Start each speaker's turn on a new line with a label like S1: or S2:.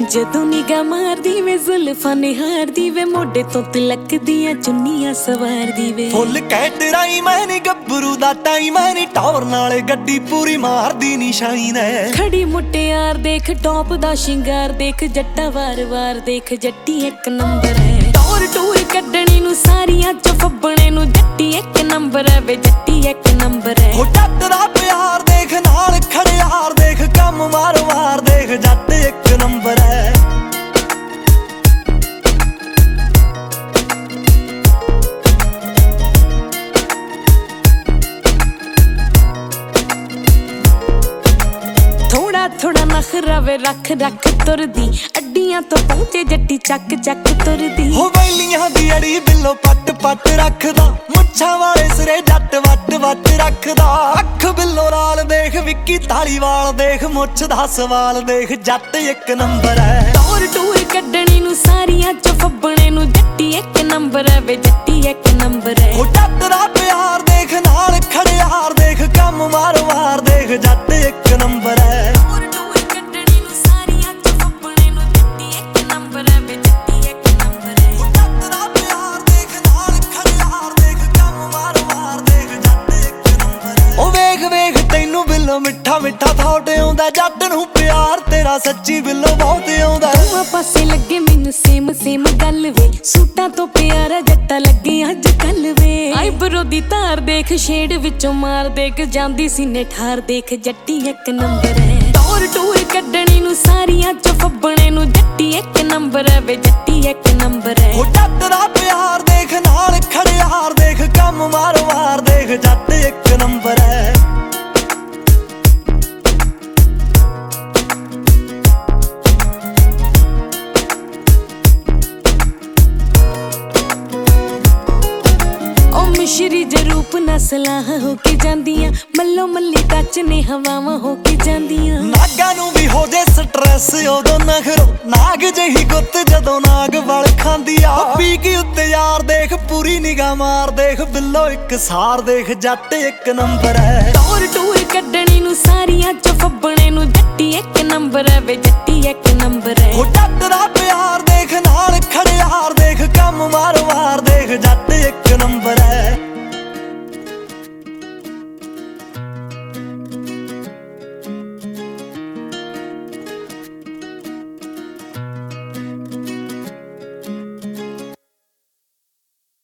S1: ਜਦੋਂ ਨਿਗਾਹ ਮਾਰਦੀ ਵੇ ਜ਼ੁਲਫਾਂ ਨਿਹਾਰਦੀ ਵੇ ਮੋਢੇ ਤੋਂ ਤਿਲਕ ਦੀਆਂ ਚੁੰਨੀਆਂ ਸਵਾਰਦੀ ਵੇ
S2: ਫੁੱਲ ਕੈਟਰਾਈ ਮੈਂ ਨੀ ਗੱਭਰੂ ਦਾ ਟਾਈਮ ਮੈਂ ਨੀ ਟੌਰ ਨਾਲ ਗੱਡੀ ਪੂਰੀ ਮਾਰਦੀ ਨੀ ਸ਼ਾਈਨ ਐ
S1: ਖੜੀ ਮੁਟਿਆਰ ਦੇਖ ਟੌਪ ਦਾ ਸ਼ਿੰਗਾਰ ਦੇਖ ਜੱਟਾ ਵਾਰ-ਵਾਰ ਦੇਖ ਜੱਟੀ ਇੱਕ ਨੰਬਰ ਹੈ ਟੌਰ ਟੂਰ ਕੱਢਣੀ ਨੂੰ ਸਾਰੀਆਂ ਚ ਫੱਬਣੇ ਨੂੰ ਜੱਟੀ ਇੱਕ ਨੰਬਰ ਹੈ ਵੇ ਜੱਟੀ ਇੱਕ ਨੰਬਰ ਹੈ
S2: ਹੋ ਜੱਟ ਦਾ ਪਿਆਰ ਦੇਖ ਨਾਲ ਖੜਿਆਰ ਦੇਖ ਕੰਮ ਵਾਰ-ਵਾਰ ਦੇਖ ਜੱਟ ਇੱਕ ਨੰਬਰ ਹੈ
S1: ਥੋੜਾ ਨਖਰਾ ਵੇ ਰੱਖ ਰੱਖ ਤੁਰਦੀ ਅੱਡੀਆਂ ਤੋਂ ਪਹੁੰਚੇ ਜੱਟੀ ਚੱਕ ਚੱਕ ਤੁਰਦੀ
S2: ਹੋ ਵੈਲੀਆਂ ਦੀ ਅੜੀ ਬਿੱਲੋ ਪੱਟ ਪੱਟ ਰੱਖਦਾ ਮੁੱਛਾਂ ਵਾਲੇ ਸਿਰੇ ਜੱਟ ਵੱਟ ਵੱਟ ਰੱਖਦਾ ਅੱਖ ਬਿੱਲੋ ਲਾਲ ਦੇਖ ਵਿੱਕੀ ਧਾਲੀਵਾਲ ਦੇਖ ਮੁੱਛ ਦਾ ਸਵਾਲ ਦੇਖ ਜੱਟ ਇੱਕ ਨੰਬਰ ਹੈ
S1: ਟੌਰ ਟੂਰ ਕੱਢਣੀ ਨੂੰ ਸਾਰੀਆਂ ਚ ਫੱਬਣੇ ਨੂੰ ਜੱਟੀ ਇੱਕ ਨੰਬਰ ਹੈ ਵੇ ਜੱਟੀ ਇੱਕ ਨੰਬਰ ਹੈ
S2: ਹੋ ਜੱਟ ਦਾ ਪਿਆਰ ਦੇਖ ਨਾਲ ਖੜਿਆਰ ਦੇਖ ਕੰਮ ਵਾਰ-ਵਾਰ ਦੇਖ ਜੱਟ ਇੱਕ ਨੰਬਰ ਹੈ ਮਿੱਠਾ ਮਿੱਠਾ ਥਾਟ ਆਉਂਦਾ ਜੱਟ ਨੂੰ ਪਿਆਰ ਤੇਰਾ ਸੱਚੀ ਬਿੱਲੋ ਬਹੁਤ ਆਉਂਦਾ
S1: ਦੋਹਾਂ ਪਾਸੇ ਲੱਗੇ ਮੈਨੂੰ ਸੇਮ ਸੇਮ ਗੱਲ ਵੇ ਸੂਟਾਂ ਤੋਂ ਪਿਆਰਾ ਜੱਟਾ ਲੱਗੇ ਅੱਜ ਕੱਲ ਵੇ ਆਈਬਰੋ ਦੀ ਧਾਰ ਦੇਖ ਸ਼ੇਡ ਵਿੱਚੋਂ ਮਾਰ ਦੇਖ ਜਾਂਦੀ ਸੀਨੇ ਠਾਰ ਦੇਖ ਜੱਟੀ ਇੱਕ ਨੰਬਰ ਹੈ ਟੌਰ ਟੂਰ ਕੱਢਣੀ ਨੂੰ ਸਾਰੀਆਂ ਚ ਫੱਬਣੇ ਨੂੰ ਜੱਟੀ ਇੱਕ ਨੰਬਰ ਹੈ ਵੇ ਜੱਟੀ ਇੱਕ ਨੰਬਰ ਹੈ
S2: ਹੋ ਜੱਟ ਦਾ ਪਿਆਰ ਦੇਖ ਨਾਲ ਖੜਿਆਰ ਦੇਖ ਕੰਮ ਵਾਰ-ਵਾਰ ਦੇਖ ਜੱਟ ਇੱਕ ਨੰਬਰ ਹੈ
S1: ਮਿਸ਼ਰੀ ਜਰੂਪ ਨਸਲਾਂ ਹੋ ਕੇ ਜਾਂਦੀਆਂ ਮੱਲੋ ਮੱਲੀ ਟੱਚ ਨੇ ਹਵਾਵਾਂ ਹੋ ਕੇ ਜਾਂਦੀਆਂ
S2: ਨਾਗਾਂ ਨੂੰ ਵੀ ਹੋ ਜੇ ਸਟ੍ਰੈਸ ਉਦੋਂ ਨਖਰੋ ਨਾਗ ਜਿਹੀ ਗੁੱਤ ਜਦੋਂ ਨਾਗ ਵਲ ਖਾਂਦੀ ਆ ਪੀ ਕੇ ਉੱਤੇ ਯਾਰ ਦੇਖ ਪੂਰੀ ਨਿਗਾਹ ਮਾਰ ਦੇਖ ਬਿੱਲੋ ਇੱਕ ਸਾਰ ਦੇਖ ਜੱਟ ਇੱਕ ਨੰਬਰ ਹੈ
S1: ਟੌਰ ਟੂਰ ਕੱਢਣੀ ਨੂੰ ਸਾਰੀਆਂ ਚ ਫੱਬਣੇ ਨੂੰ ਜੱਟੀ ਇੱਕ ਨੰਬਰ ਹੈ ਵੇ ਜੱਟੀ ਇੱਕ ਨੰਬਰ ਹੈ
S2: ਹੋ ਜੱਟ ਦਾ